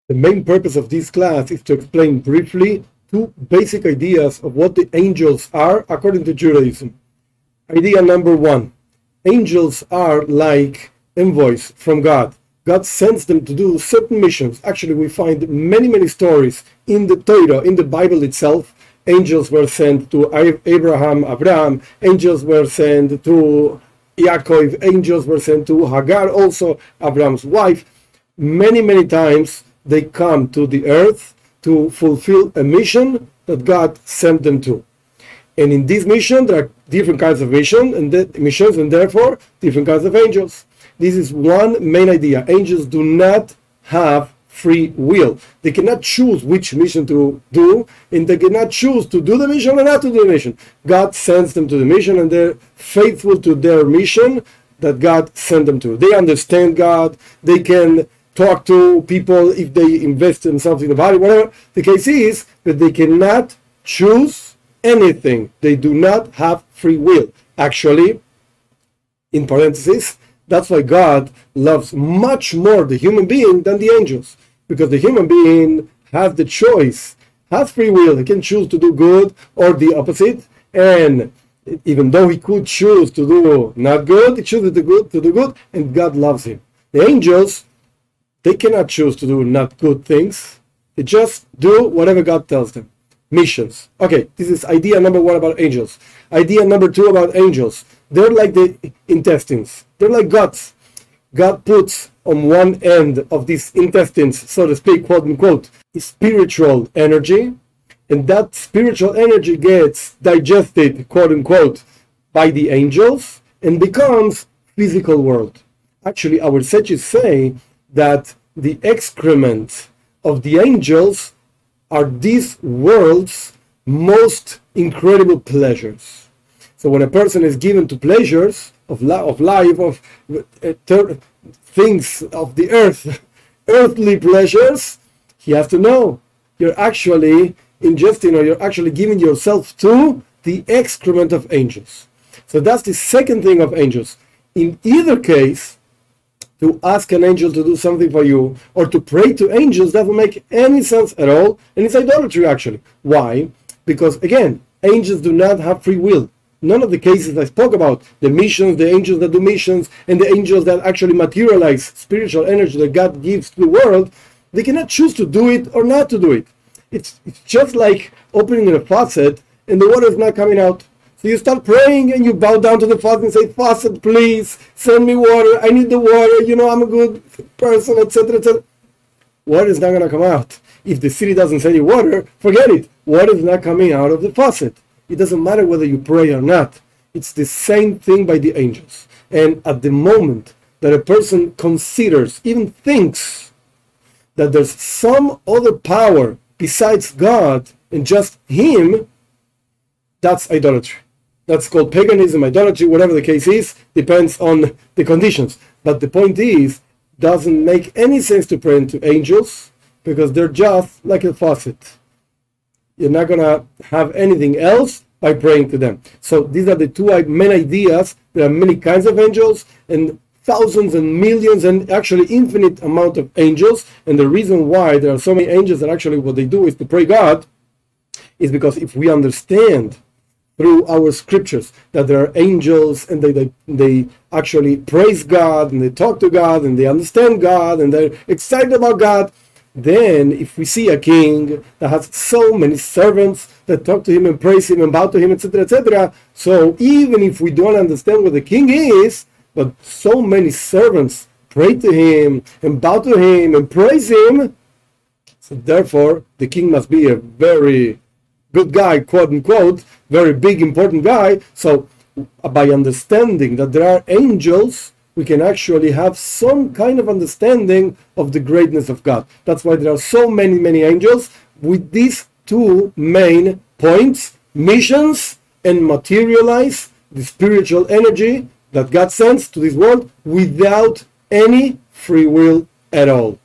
The main purpose of this class is to explain briefly two basic ideas of what the angels are according to Judaism. Idea number one: angels are like envoys from God. God sends them to do certain missions. Actually, we find many stories in the Torah, in the Bible itself. Angels were sent to Abraham, angels were sent to Yaakov, angels were sent to Hagar, also Abraham's wife. Many times they come to the earth to fulfill a mission that God sent them to. And in this mission, there are different kinds of missions, and therefore different kinds of angels. This is one main idea. Angels do not have free will. They cannot choose which mission to do, and they cannot choose to do the mission or not to do the mission. God sends them to the mission, and they're faithful to their mission that God sent them to. They understand God. They can talk to people if they invest in something in the body, whatever. The case is that they cannot choose anything. They do not have free will. Actually, in parentheses, that's why God loves much more the human being than the angels, because the human being has the choice, has free will. He can choose to do good or the opposite, and even though he could choose to do not good, he chooses to do good, and God loves him. The angels, they cannot choose to do not good things. They just do whatever God tells them. Missions. Okay, this is idea number one about angels. Idea number two about angels. They're like the intestines. They're like guts. God puts on one end of these intestines, so to speak, quote unquote, spiritual energy, and that spiritual energy gets digested, quote unquote, by the angels and becomes physical world. Actually, our sages say that the excrement of the angels are this world's most incredible pleasures. So when a person is given to pleasures of life, of things of the earth, earthly pleasures, he has to know you're actually ingesting, or you're actually giving yourself to the excrement of angels. So that's the second thing of angels. In either case, to ask an angel to do something for you or to pray to angels doesn't make any sense at all, and it's idolatry actually. Why? Because again, angels do not have free will. None of the cases I spoke about, the missions, the angels that do missions, and the angels that actually materialize spiritual energy that God gives to the world, they cannot choose to do it or not to do it. It's just like opening a faucet and the water is not coming out. So you start praying and you bow down to the faucet and say, "Faucet, please send me water. I need the water. You know, I'm a good person," etc., etc. Water is not going to come out. If the city doesn't send you water, forget it. Water is not coming out of the faucet. It doesn't matter whether you pray or not. It's the same thing by the angels. And at the moment that a person considers, even thinks, that there's some other power besides God and just Him, that's idolatry. That's called paganism, idolatry, whatever the case is, depends on the conditions. But the point is, doesn't make any sense to pray to angels because they're just like a faucet. You're not going to have anything else by praying to them. So these are the two main ideas. There are many kinds of angels and thousands and millions and actually infinite amount of angels. And the reason why there are so many angels that actually what they do is to pray God is because if we understand through our scriptures that there are angels and they actually praise God and they talk to God and they understand God and they're excited about God, then if we see a king that has so many servants that talk to him and praise him and bow to him, etc., so even if we don't understand what the king is, but so many servants pray to him and bow to him and praise him, so therefore the king must be a very good guy, quote unquote, very big important guy. So by understanding that there are angels, we can actually have some kind of understanding of the greatness of God. That's why there are so many angels with these two main points: missions and materialize the spiritual energy that God sends to this world without any free will at all.